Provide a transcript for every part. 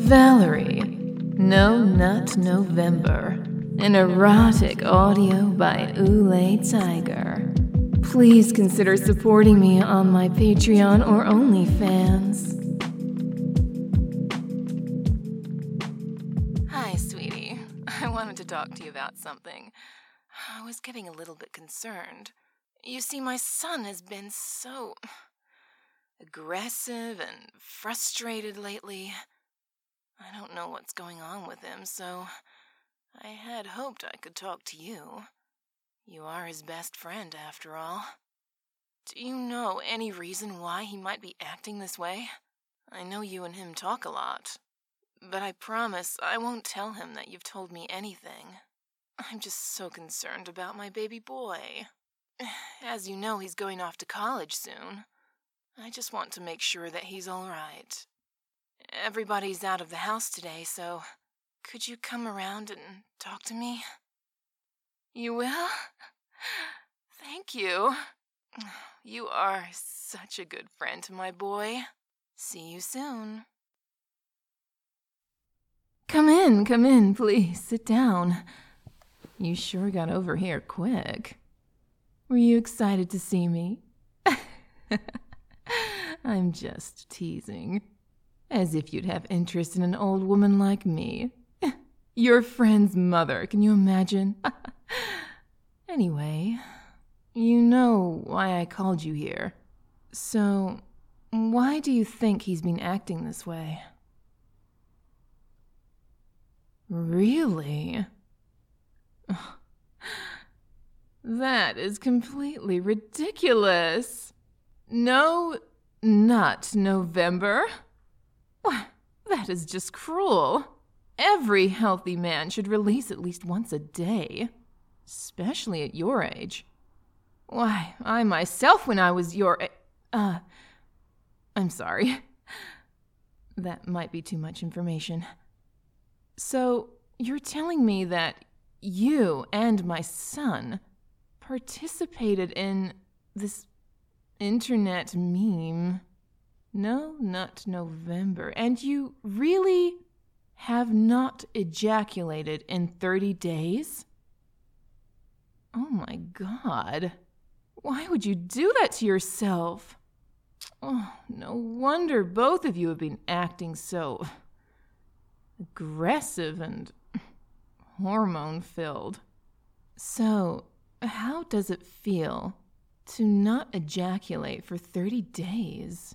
Valerie, No Nut November, an erotic audio by Oolay Tiger. Please consider supporting me on my Patreon or OnlyFans. Hi, sweetie. I wanted to talk to you about something. I was getting a little bit concerned. You see, my son has been so aggressive and frustrated lately. I don't know what's going on with him, so I had hoped I could talk to you. You are his best friend, after all. Do you know any reason why he might be acting this way? I know you and him talk a lot, but I promise I won't tell him that you've told me anything. I'm just so concerned about my baby boy. As you know, he's going off to college soon. I just want to make sure that he's all right. Everybody's out of the house today, so could you come around and talk to me? You will? Thank you. You are such a good friend to my boy. See you soon. Come in, please. Sit down. You sure got over here quick. Were you excited to see me? I'm just teasing. As if you'd have interest in an old woman like me. Your friend's mother, can you imagine? Anyway, you know why I called you here. So, why do you think he's been acting this way? Really? That is completely ridiculous. No Nut November? Why, that is just cruel. Every healthy man should release at least once a day, especially at your age. Why, I myself, when I was your I'm sorry. That might be too much information. So, you're telling me that you and my son participated in this internet meme, No Nut November, and you really have not ejaculated in 30 days? Oh my God. Why would you do that to yourself? Oh, no wonder both of you have been acting so aggressive and hormone-filled. So, how does it feel to not ejaculate for 30 days?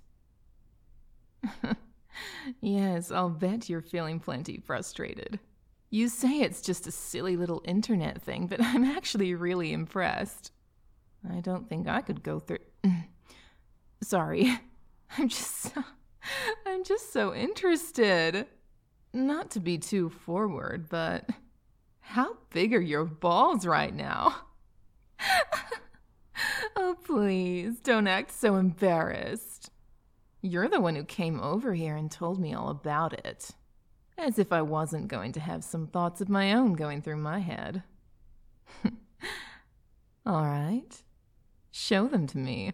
Yes, I'll bet you're feeling plenty frustrated. You say it's just a silly little internet thing, but I'm actually really impressed. I don't think I could go through... Sorry. I'm just so interested. Not to be too forward, but how big are your balls right now? Oh, please, don't act so embarrassed. You're the one who came over here and told me all about it. As if I wasn't going to have some thoughts of my own going through my head. All right. Show them to me.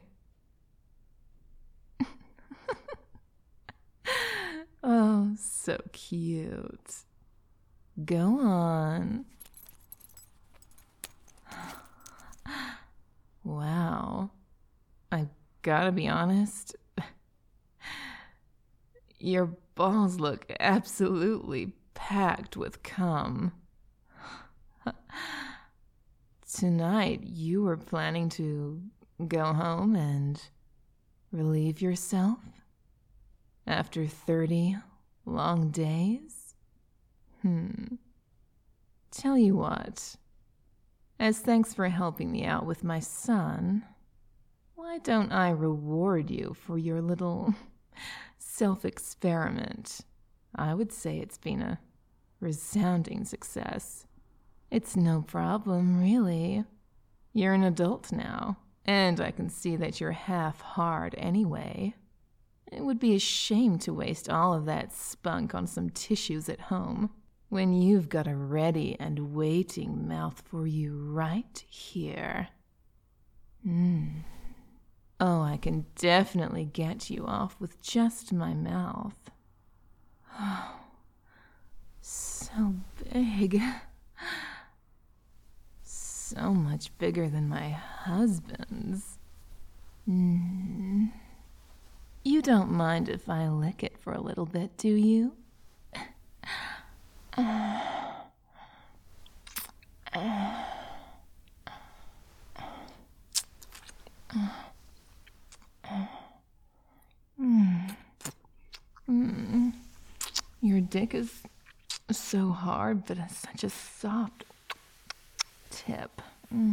Oh, so cute. Go on. Wow. I gotta be honest. Your balls look absolutely packed with cum. Tonight, you were planning to go home and relieve yourself? After 30 long days? Tell you what. As thanks for helping me out with my son, why don't I reward you for your little self-experiment? I would say it's been a resounding success. It's no problem, really. You're an adult now, and I can see that you're half hard anyway. It would be a shame to waste all of that spunk on some tissues at home, when you've got a ready and waiting mouth for you right here. Oh, I can definitely get you off with just my mouth. so big. So much bigger than my husband's. You don't mind if I lick it for a little bit, do you? Your dick is so hard, but it's such a soft tip.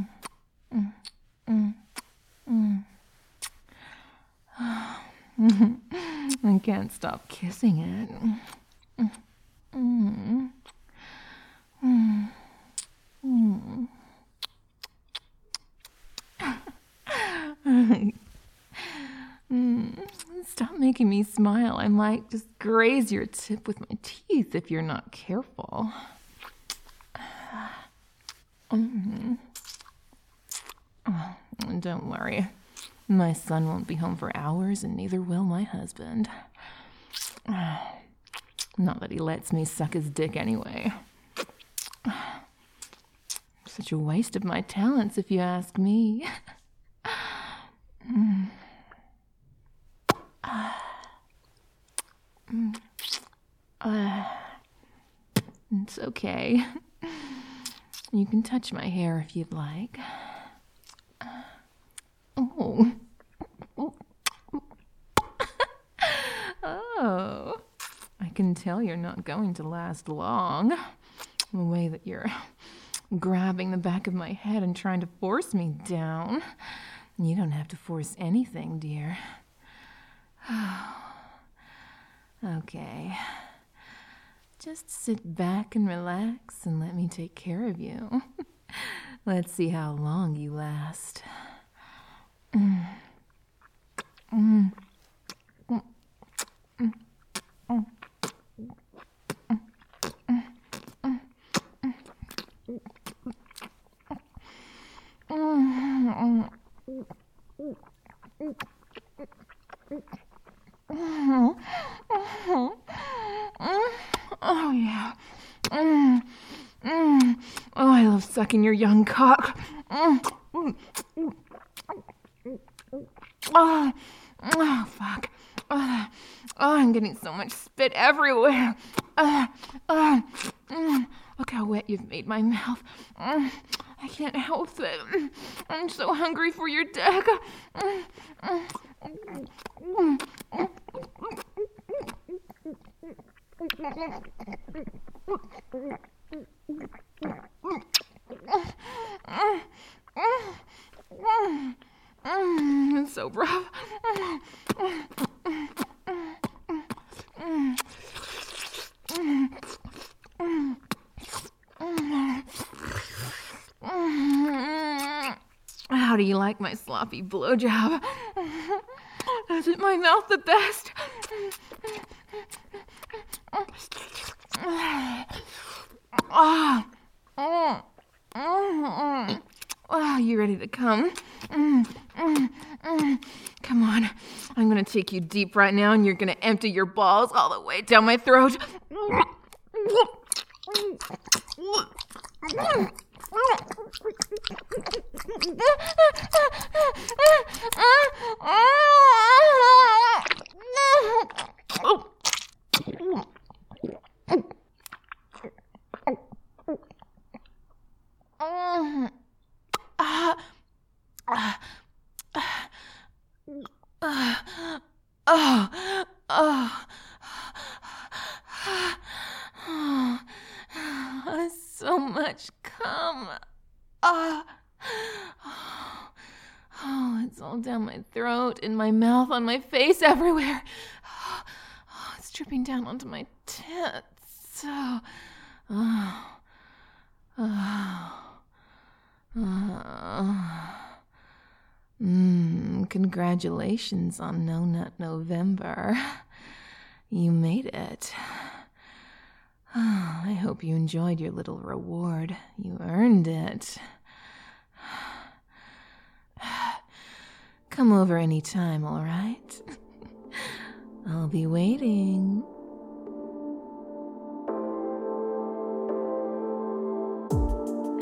I can't stop kissing it. Stop making me smile. I might just graze your tip with my teeth if you're not careful. Don't worry. My son won't be home for hours, and neither will my husband. Not that he lets me suck his dick anyway. Such a waste of my talents, if you ask me. It's okay. You can touch my hair if you'd like. Oh. Oh. I can tell you're not going to last long. The way that you're grabbing the back of my head and trying to force me down. You don't have to force anything, dear. Okay. Just sit back and relax and let me take care of you. Let's see how long you last. Oh, yeah. Oh, I love sucking your young cock. Oh, fuck. Oh, I'm getting so much spit everywhere. Look how wet you've made my mouth. I can't help it. I'm so hungry for your dick. It's so rough. How do you like my sloppy blowjob? Isn't my mouth the best? Oh, you ready to come? Come on. I'm going to take you deep right now, and you're going to empty your balls all the way down my throat. So much cum. It's all down my throat, in my mouth, on my face, everywhere. It's dripping down onto my tits. Congratulations on No Nut November. You made it. I hope you enjoyed your little reward. You earned it. Come over anytime, all right? I'll be waiting.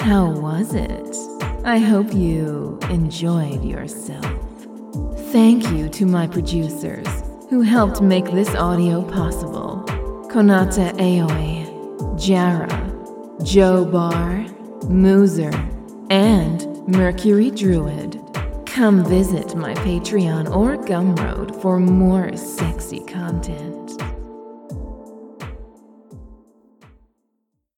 How was it? I hope you enjoyed yourself. Thank you to my producers who helped make this audio possible. Konata Aoi, Jara, Joe Barr, Moozer, and Mercury Druid. Come visit my Patreon or Gumroad for more sexy content.